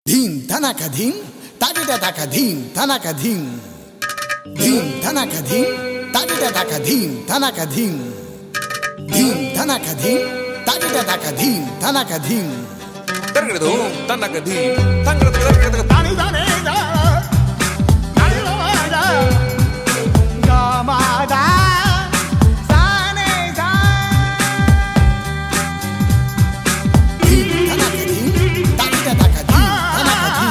ధీం ధనక ధీం తగిట తక ధీం ధనక ధీం ధీం ధనక ధీం తగిట తక ధీం ధనక ధీం ధీం ధనక ధీం తగిట తక ధీం ధనక ధీం తరగదు తనక ధీం తరగదు తాని దానే దా తాని లోదా గామాదా సానే దా ధీం ధనక ధీం తగిట తక ధీం ధనక ధీం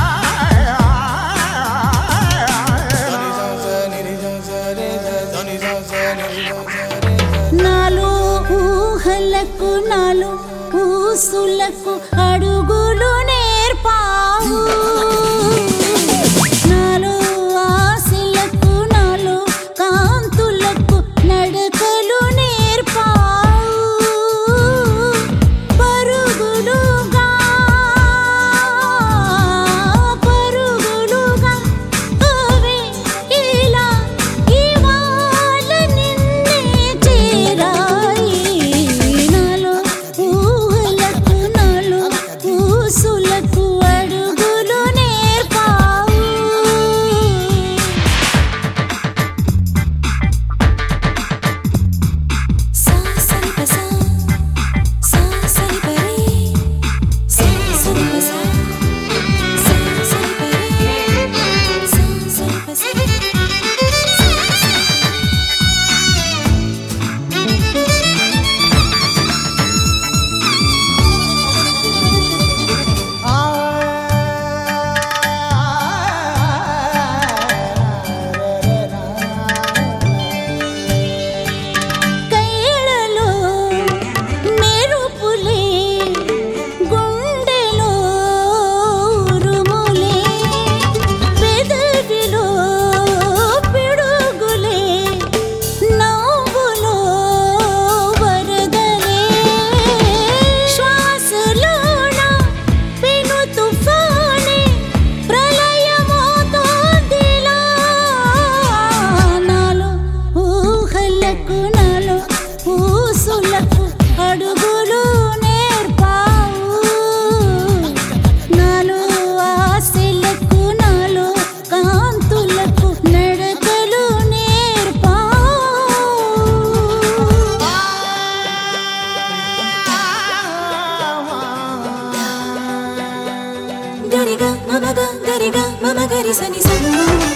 నాలో ఊహలకు నాలో ఊసులకు అడుగులు నేర్పావు నాలో ఆశలకు నాలో కాంతులకు నడకలు నేర్పావు పరుగులుగా పరుగులుగా అవే ఇలా ఇవాళ నిన్నే చేరాయి నాలో ఊహలకు నాలో ఊసులకు అడుగులు నేర్పావు సా సరి ప సా సా సరి ప రే సా సరి ప సా సా సరి ప రే సా సరి ప సా కైళలో మెరుపులే గుండెలో ఉరుములే పెదవిలో పిడుగులే నవ్వులో వరదలే శ్వాసలోన పెను తుఫానే ప్రళయమవుతోందిలా నాలో ఊహలకు నాలో ఊసులకు అడుగులు నేర్పావు నాలో ఆశలకు నాలో కాంతులకు నడకలు నేర్పావు గరిగా మమగా గరిగా మమ గరి సని సను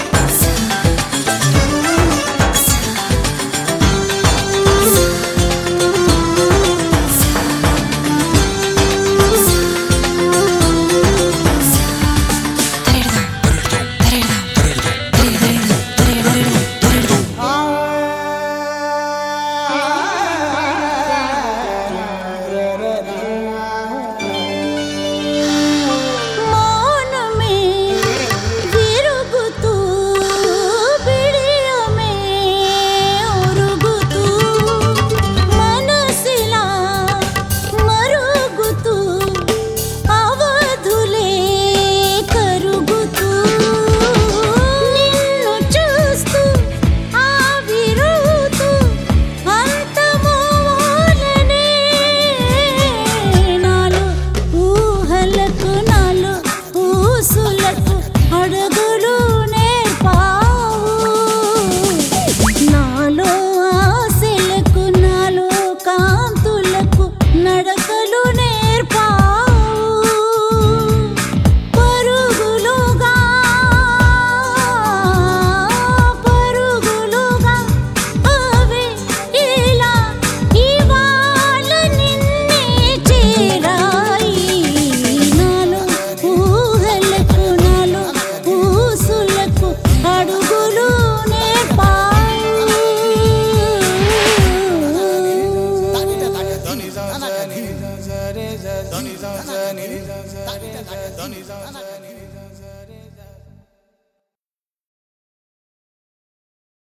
మౌనమే విరుగుతూ బిడియమే ఉరుగుతూ మనసిలా మరుగుతూ అవధులే కరుగుతూ నిన్ను చూస్తూ ఆవిరుతూ అంతమోలనే నాలో ఊహలకు నాలో ఊసులకు అడుగులు నేర్పావు నాలో ఆశలకు నాలో కాంతులకు నడకలు నేర్పావు పరుగులుగా పరుగులుగా అవే ఇలా ఇవాళ నిన్నే చేరాయి నాలో ఊహలకు నాలో ఊసులకు అడుగులు నేర్పావు తగిట తక ధీం ధనక ధీం ధీం ధనక ధీం ధనక ధీం